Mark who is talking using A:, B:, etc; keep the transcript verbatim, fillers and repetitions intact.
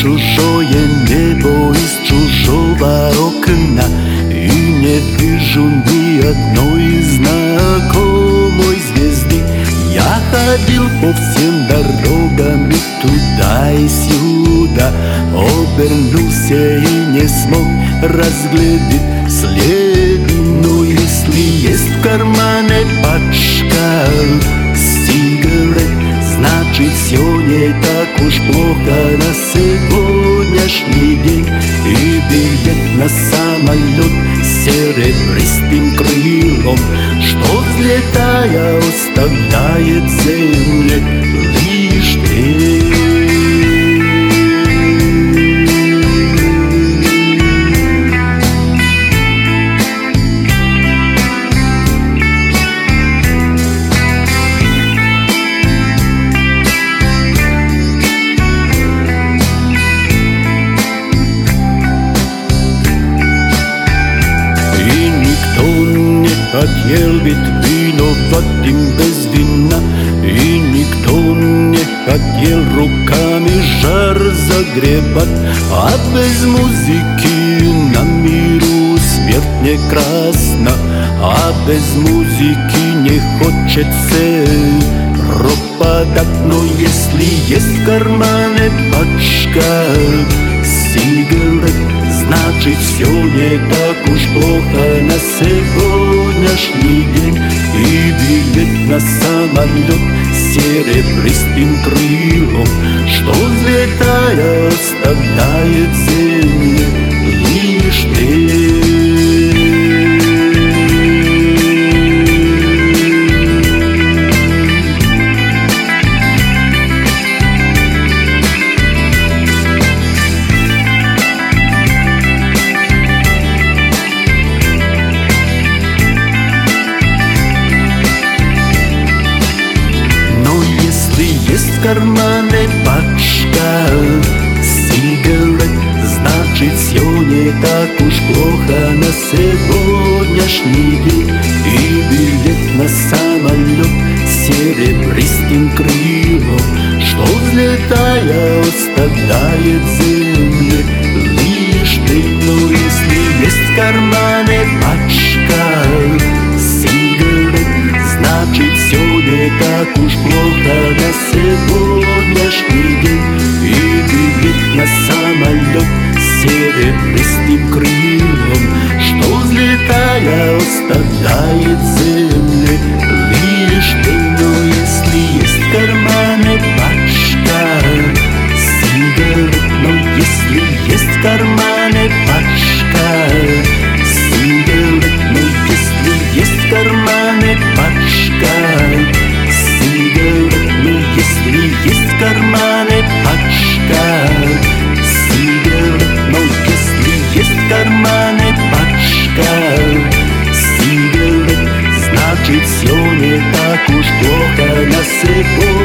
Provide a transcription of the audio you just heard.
A: чужое небо из чужого окна, и не вижу ни одной знакомой звезды. Я ходил по всем дорогам и туда и сюда, обернулся и не смог разглядеть следы. Но если есть в кармане пачка сигарет, значит все не так уж плохо на сегодняшний день. И билет на самолет с серебристым крылом, что взлетая оставляет земле лишь тень. Хотел быть виноватым без вина, и никто не хотел руками жар загребать. А без музыки на миру смерть не красна, а без музыки не хочется пропадать. Но если есть в кармане пачка сигарет, значит все не так уж плохо на сегодняшний день. И билет на самолет с серебристым крылом, что взлетая оставляет земле лишь тень. В кармане пачка сигарет, значит все не так уж плохо на сегодняшний день. И билет на самолет с серебристым крылом, что взлетая оставляет земле лишь тень. Но если есть в кармане пачка сигарет, значит все не так уж плохо на сегодняшний день. И билет на самолет с серебристым крылом, что взлетая оставляет земле лишь тень. Но если есть в кармане пачка сигарет, но если есть в кармане пачка сигарет, но если есть в кармане пачка сигарет, ну если есть в кармане пачка сигарет, ну если есть в кармане пачка сигарет, значит все не так уж плохо на сегодня.